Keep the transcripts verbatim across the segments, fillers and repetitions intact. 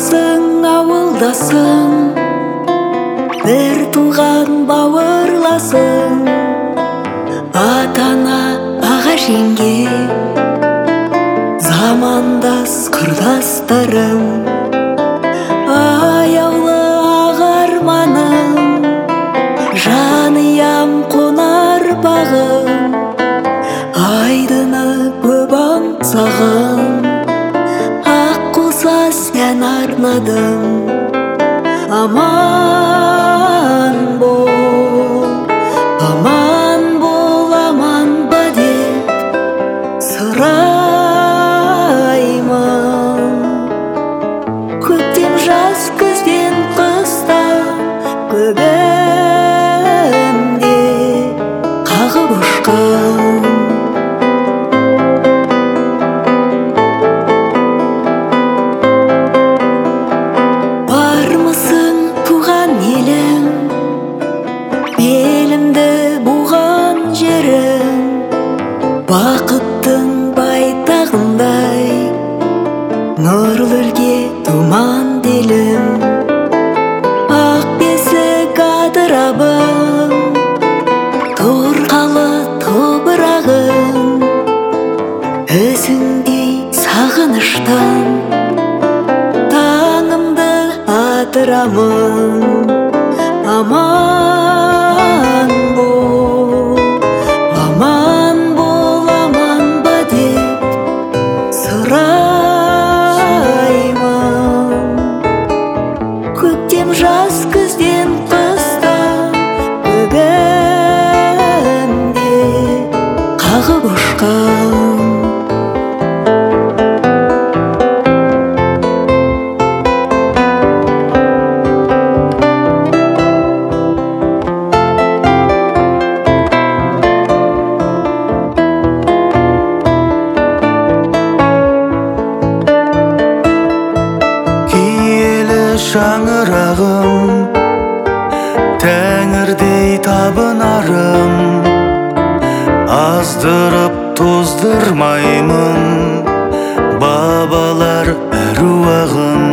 бармысың ауылдасың, бір туған бауырласың, ата-ана аға жеңге, замандас құрдастарың, аяулы ағарманым, жаныям қонар бағым, айдыны көп аңсағым, аққуса сән арнадым. Аман бол, аман бол, аман ба деп сұраймын. Көктем жаз, күзден қыста, көгімде қағып ұшқын. Бармысың туған елің, белімді буған жерің, бақыттың байтағындай, нұрлы өлке думан делім. Ақ бесік адырабың, торқалы тобырағың, өзіңдей сағыныштан таңымды атырамын. Аман бол, аман бол, аман ба деп сұраймын. Көктем жаз, күзден қыста, көгімде қағып ұшқан. Шаңырағым, тәңірдей табынарым, аздырып тоздырмаймын бабалар әруағын.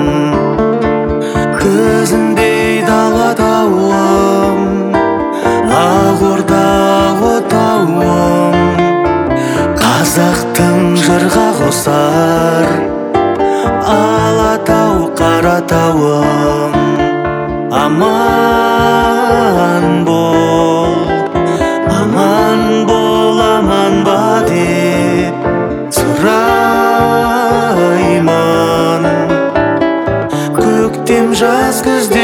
Көзіндей дала тауым, ақ орда отауым, қазақтың жырға қосар Алатау, Қаратауым. Аман бол, аман бол, аман ба деп сұраймын. Көктем жаз, күзде